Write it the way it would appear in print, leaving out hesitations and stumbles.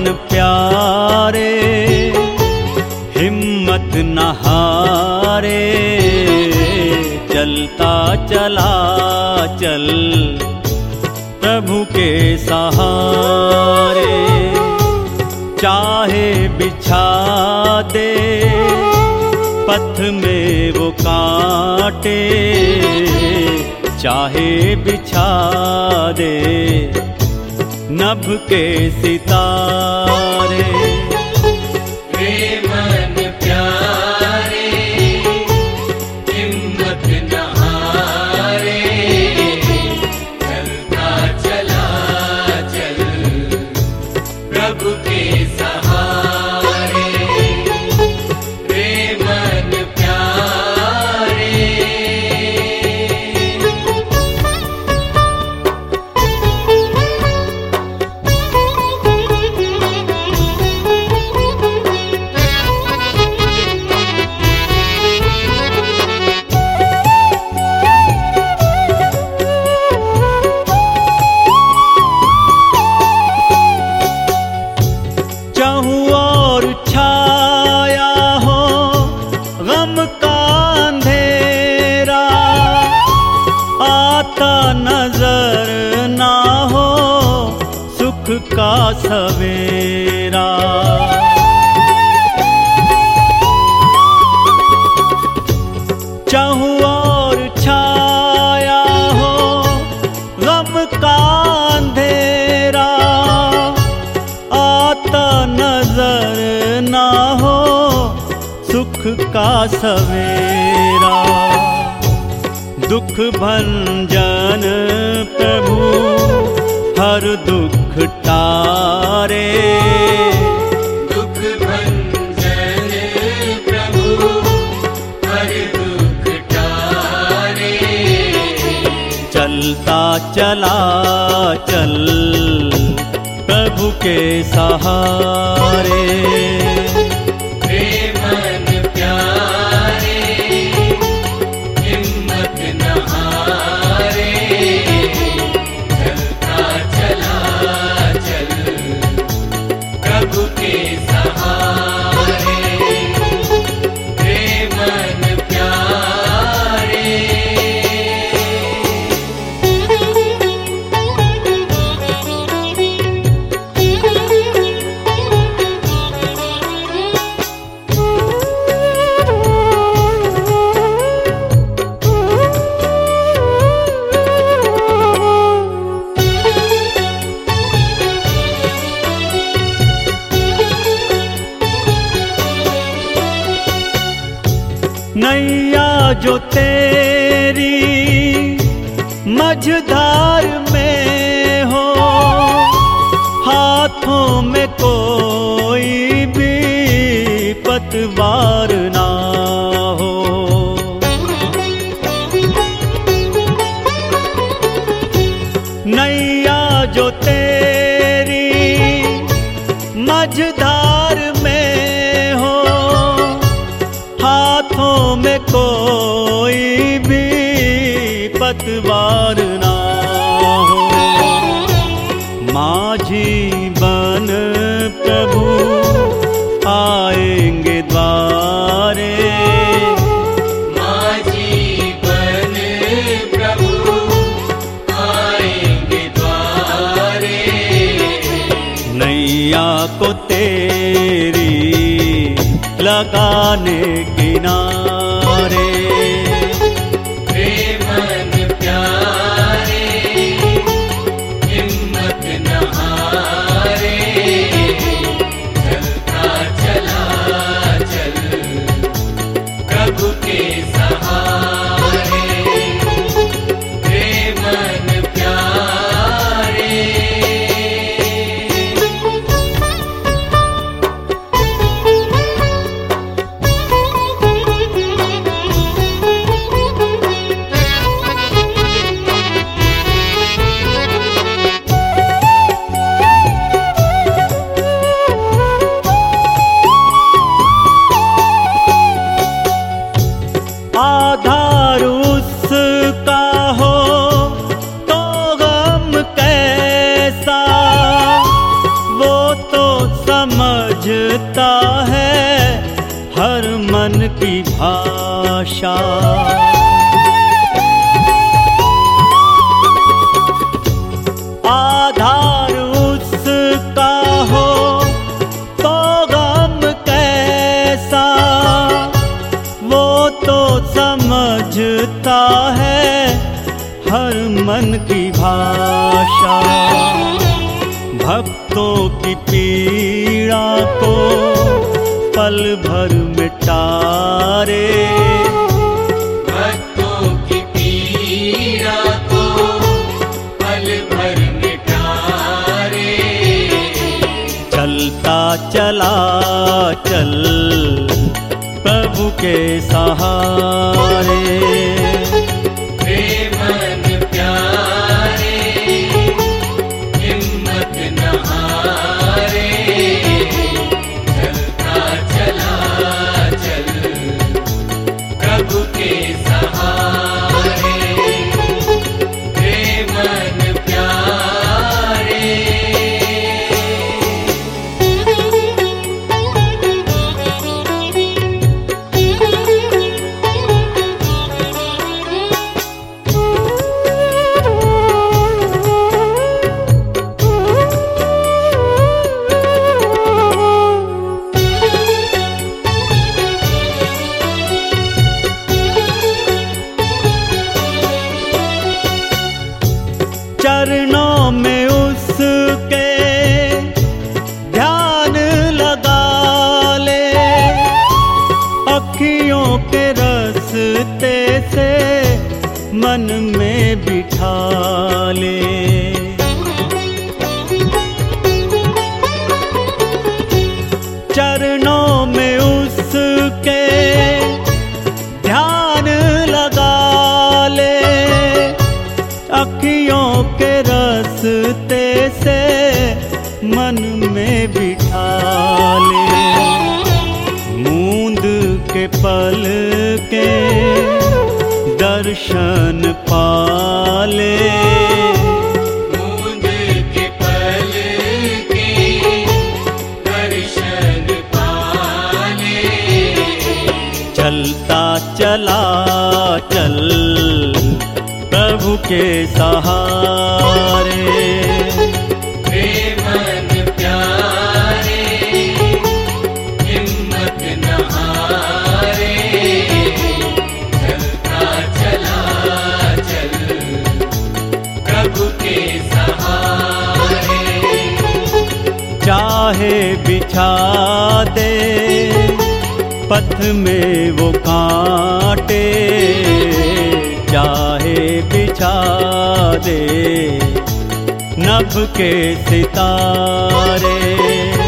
प्यारे हिम्मत न हारे, चलता चला चल प्रभु के सहारे। चाहे बिछा दे पथ में वो कांटे, चाहे बिछा दे नभ के सितारे। वे मन प्यारे हिम्मत न हारे, चलता चला चल प्रभु के सहारे। वे मन प्यारे। चाहूं और छाया हो गम का अंधेरा, आता नजर ना हो सुख का सवेरा। चाहूं और छाया हो गम का अंधेरा, आता नजर ना हो सुख का सवेरा। दुख भंजन प्रभु हर दुख टारे, दुख भंजन प्रभु हर दुख टारे। चलता चला चल प्रभु के सहारे। वे मन प्यारे हिम्मत न हारे, चलता चला चल प्रभु के सहारे। वे मन प्यारे। नैया जो तेरी मझधार में हो, हाथों में कोई भी पतवार ना हो। नैया जो तेरी मझधार में हो, हाथों में कोई भी पतवार ना हो। माझी बन प्रभु आएंगे द्वारे, माझी बन प्रभु आएंगे द्वारे। नैया को तेरी लगाने किनारे। वे मन प्यारे हिम्मत न हारे, चलता चला चल प्रभु के सहारे। वे मन प्यारे। समझता है हर मन की भाषा। आधार उसका हो तो गम कैसा, वो तो समझता है हर मन की भाषा। भक्तों की पीड़ा को पल भर मिटारे, भक्तों की पीड़ा को पल भर मिटारे। चलता चला चल प्रभु के सहारे। मन प्यारे हिम्मत न हारे, चलता चला चल प्रभु के सहारे। मन प्यारे चरणों में उसके ध्यान लगा ले, अखियों के रास्ते से मन में बिठा ले। चरणों में उसके ध्यान लगा ले, अखियों के रास्ते से मन में बिठा ले। मूंद के पल के दर्शन पाले, मूंद के पल के दर्शन पाले। चलता चला चल प्रभु के सहारे। मन प्यारे हिम्मत न हारे, चलता चला चल प्रभु के सहारे। चाहे बिछा दे पथ में वो कांटे, चाहे बिछा दे नभ के सितारे।